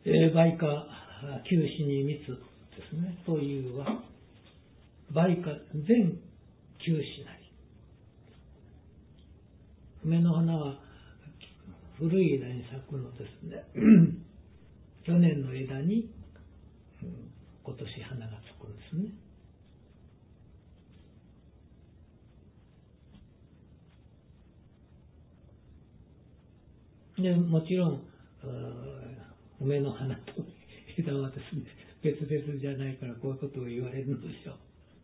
梅花九死に密ですね。というは、梅花全九死なり。梅の花は古い枝に咲くのですね。去年の枝に今年花が咲くんですね。でもちろん梅の花と枝はですね別々じゃないからこういうことを言われるのでしょう。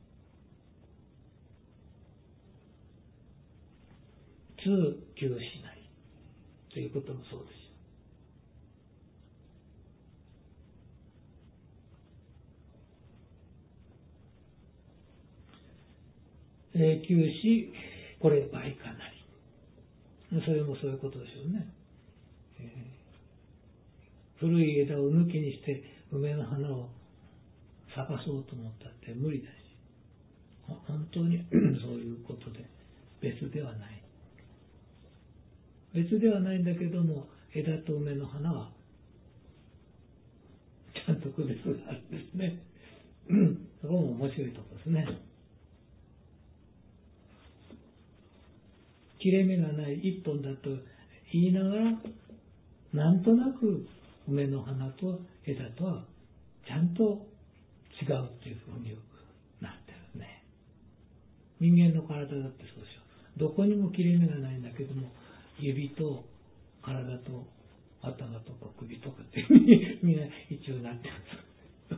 通九死なりということもそうでしょう。九死これ梅花なり、それもそういうことでしょうね。古い枝を抜きにして梅の花を咲かそうと思ったって無理だし、本当にそういうことで別ではない。別ではないんだけども、枝と梅の花はちゃんと区別があるんですね。そこも面白いところですね。切れ目がない一本だと言いながら、なんとなく梅の花と枝とはちゃんと違うっていうふうになってるね。人間の体だってそうでしょ。どこにも切れ目がないんだけども、指と体と頭とか首とかってみんな一応なってます。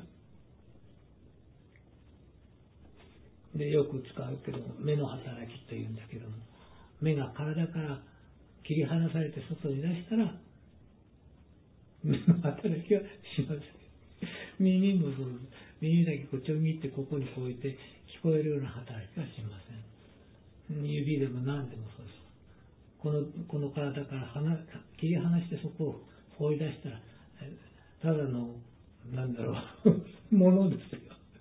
で、よく使うけども、目の働きというんだけども、目が体から切り離されて外に出したら、目の働きはしません。耳もそうです。耳だけこうちょぎってここに置いて聞こえるような働きはしません。指でも何でもそうです。この体から切り離してそこを放り出したら、ただの、なんだろう、ものですよ。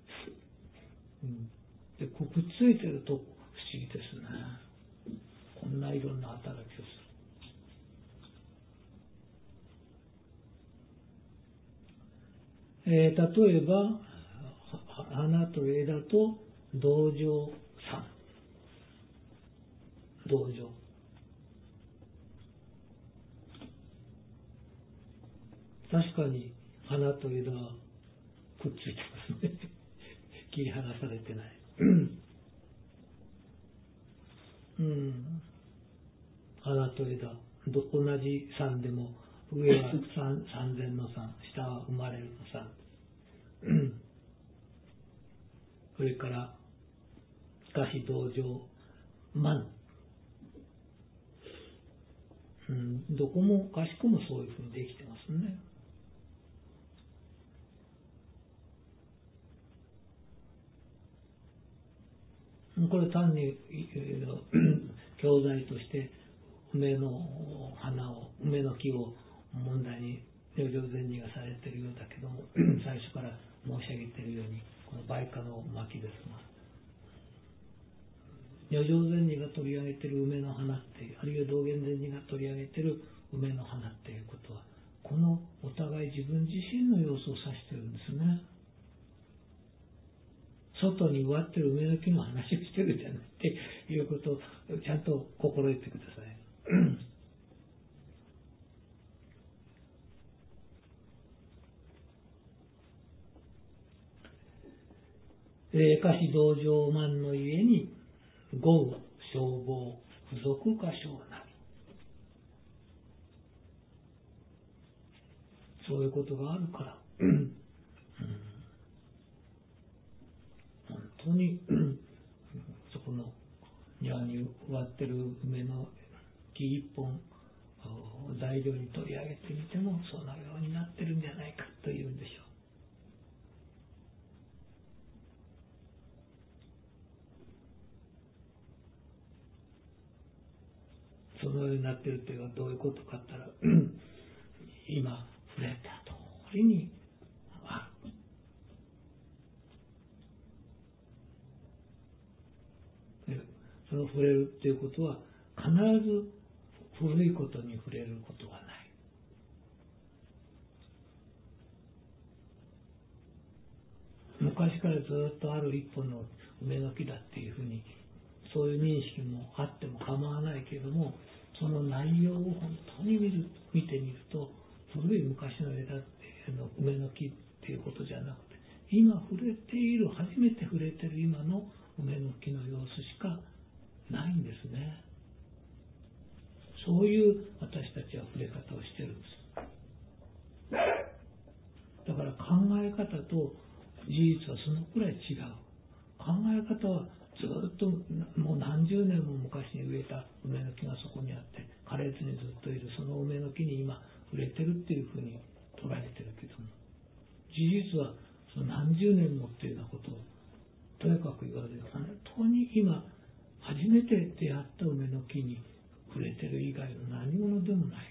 で、くっついてると不思議ですね。こんないろんな働きをする。例えば、花と枝と同情さん。同情。確かに花と枝はくっついてますね。切り離されてない。花と枝、同じ山でも、上は三千の山、下は生まれるの山。それから、しかし同情、万。どこもかしこもそういうふうにできてますね。これ単に教材として梅の木を問題に如上禅師がされているようだけども、最初から申し上げているようにこの梅花の巻ですが、如上禅師が取り上げている梅の花っていう、あるいは道元禅師が取り上げている梅の花っていうことは、このお互い自分自身の様子を指しているんですね。外に植わってる梅の木の話をしてるじゃないっていうことをちゃんと心得てください。下士道場満のゆえに豪雨消防不足か小なり、そういうことがあるから本当にそこの庭に植わってる梅の木一本材料に取り上げてみてもそのようになってるんじゃないかというんでしょう。そのようになってるというのはどういうことかって言ったら今触れた通りにある。その触れるっていうことは必ず古いことに触れることはない。 昔からずっとある一本の梅の木だっていうふうに、そういう認識もあっても構わないけれども、その内容を本当に見てみると、古い昔の枝っていうの梅の木っていうことじゃなくて、今触れている、初めて触れている今の梅の木の様子しかないんですね。そういう私たちは触れ方をしてるんです。だから考え方と事実はそのくらい違う。考え方はずっともう何十年も昔に植えた梅の木がそこにあって枯れずにずっといる、その梅の木に今触れてるっていうふうに捉えてるけども、事実はその何十年もっていうようなことをとやかく言わずに、本当に今初めて出会った梅の木に触れてる以外の何者でもない。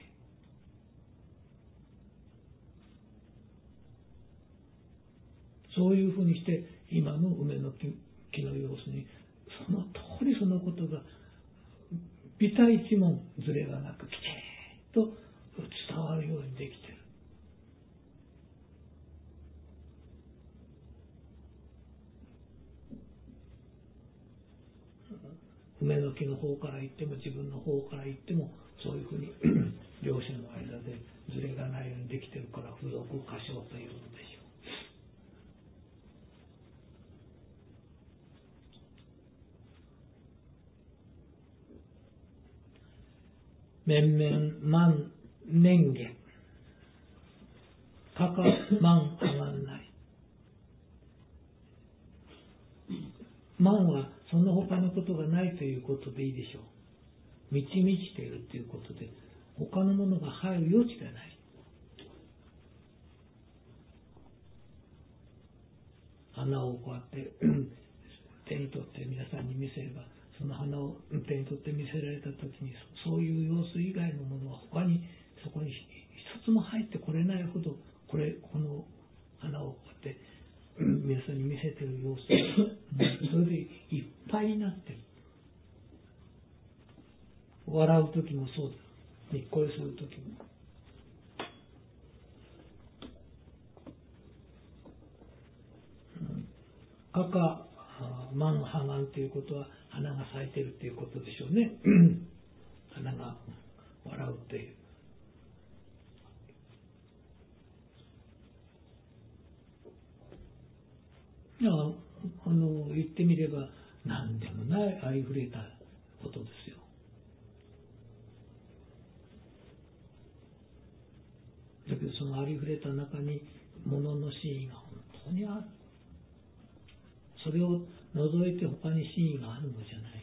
そういうふうにして今の梅の木の様子にその通りそのことが微体一文ずれがなくきちっと伝わるようにできている。梅の木の方から言っても自分の方から言ってもそういうふうに両者の間でずれがないようにできているから付属箇所というのでしょう。面々万年月かか万上がんない。万はその他のことがないということでいいでしょう。満ち満ちているということで他のものが入る余地がない。花をこうやって手に取って皆さんに見せれば、その花を手に取って見せられた時にそういう様子以外のものは他にそこに一つも入ってこれないほどこの花をこうやって皆さんに見せている様子それでいっぱいになっている。笑う時もそうだ。にっこりする時も。赤万花眼ということは花が咲いているということでしょうね。花が笑うという。言ってみれば何でもないありふれたことですよ。だけどそのありふれた中に物の真意が本当にある。それを除いて他に真意があるのじゃない。